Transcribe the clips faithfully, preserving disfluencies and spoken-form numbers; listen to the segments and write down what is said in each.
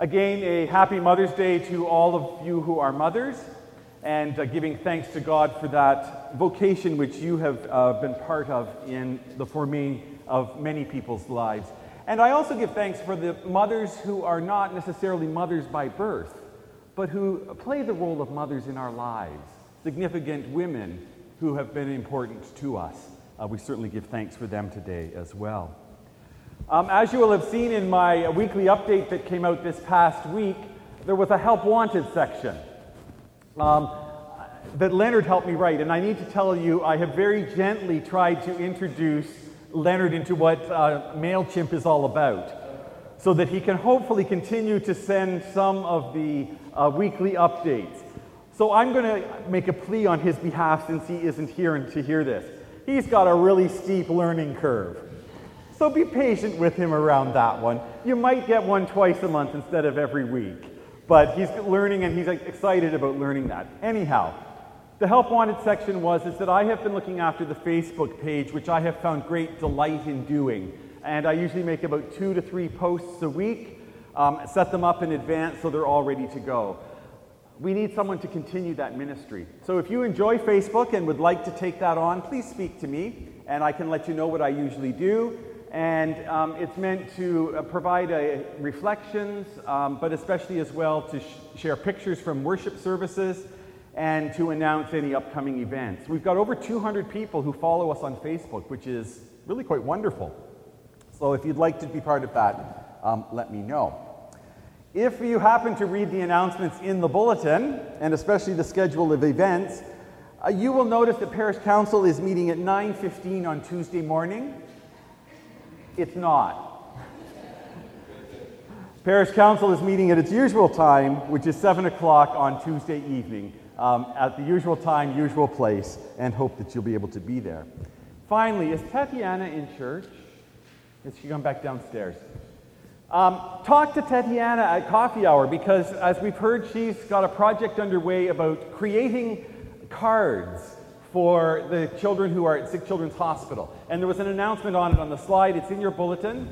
Again, a happy Mother's Day to all of you who are mothers, and uh, giving thanks to God for that vocation which you have uh, been part of in the forming of many people's lives. And I also give thanks for the mothers who are not necessarily mothers by birth, but who play the role of mothers in our lives, significant women who have been important to us. Uh, we certainly give thanks for them today as well. Um, as you will have seen in my weekly update that came out this past week, there was a Help Wanted section um, that Leonard helped me write. And I need to tell you, I have very gently tried to introduce Leonard into what uh, MailChimp is all about, so that he can hopefully continue to send some of the uh, weekly updates. So I'm going to make a plea on his behalf since he isn't here to hear this. He's got a really steep learning curve. So be patient with him around that one. You might get one twice a month instead of every week. But he's learning and he's excited about learning that. Anyhow, the Help Wanted section was is that I have been looking after the Facebook page, which I have found great delight in doing. And I usually make about two to three posts a week, um, set them up in advance so they're all ready to go. We need someone to continue that ministry. So if you enjoy Facebook and would like to take that on, please speak to me, and I can let you know what I usually do. And um, it's meant to uh, provide a reflections, um, but especially as well to sh- share pictures from worship services and to announce any upcoming events. We've got over two hundred people who follow us on Facebook, which is really quite wonderful. So if you'd like to be part of that, um, let me know. If you happen to read the announcements in the bulletin, and especially the schedule of events, uh, you will notice that Parish Council is meeting at nine fifteen on Tuesday morning. It's not. Parish Council is meeting at its usual time, which is seven o'clock on Tuesday evening, um, at the usual time, usual place, and hope that you'll be able to be there. Finally, is Tatiana in church? Is she gone back downstairs? Um, talk to Tatiana at coffee hour, because as we've heard, she's got a project underway about creating cards for the children who are at Sick Children's Hospital. And there was an announcement on it on the slide. It's in your bulletin.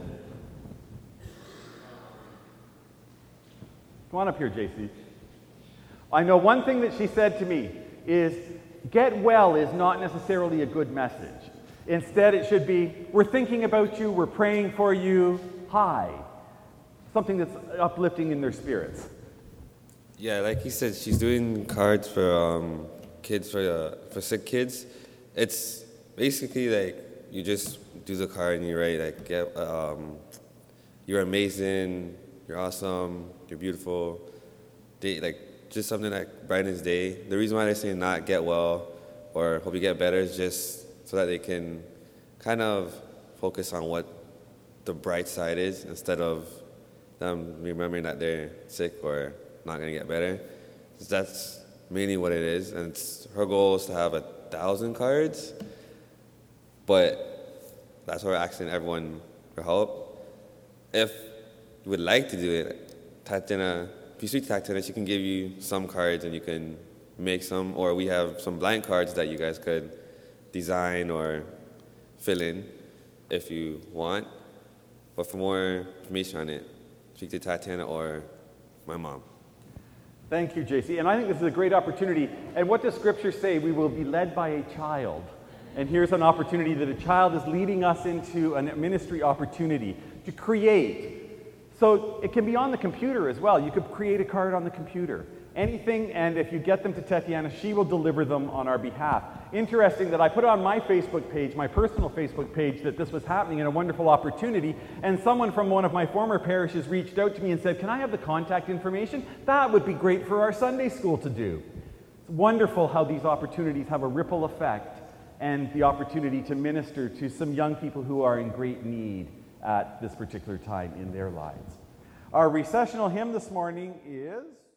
Come on up here, J C. I know one thing that she said to me is, get well is not necessarily a good message. Instead, it should be, we're thinking about you, we're praying for you, hi. Something that's uplifting in their spirits. Yeah, like he said, she's doing cards for um, kids, for uh, for sick kids. It's basically like you just do the card and you write like, get, um, you're amazing, you're awesome, you're beautiful. They, like just something like brightens day. The reason why they're saying not get well or hope you get better is just so that they can kind of focus on what the bright side is instead of them remembering that they're sick or not going to get better. That's mainly what it is. And it's, her goal is to have a thousand cards, but that's why we're asking everyone for help. If you would like to do it, Tatiana, if you speak to Tatiana, she can give you some cards and you can make some, or we have some blank cards that you guys could design or fill in if you want. But for more information on it, speak to Tatiana or my mom. Thank you, J C. And I think this is a great opportunity. And what does Scripture say? We will be led by a child. And here's an opportunity that a child is leading us into a ministry opportunity to create. So it can be on the computer as well. You could create a card on the computer. Anything, and if you get them to Tatiana, she will deliver them on our behalf. Interesting that I put on my Facebook page, my personal Facebook page, that this was happening and a wonderful opportunity, and someone from one of my former parishes reached out to me and said, can I have the contact information? That would be great for our Sunday school to do. It's wonderful how these opportunities have a ripple effect and the opportunity to minister to some young people who are in great need at this particular time in their lives. Our recessional hymn this morning is...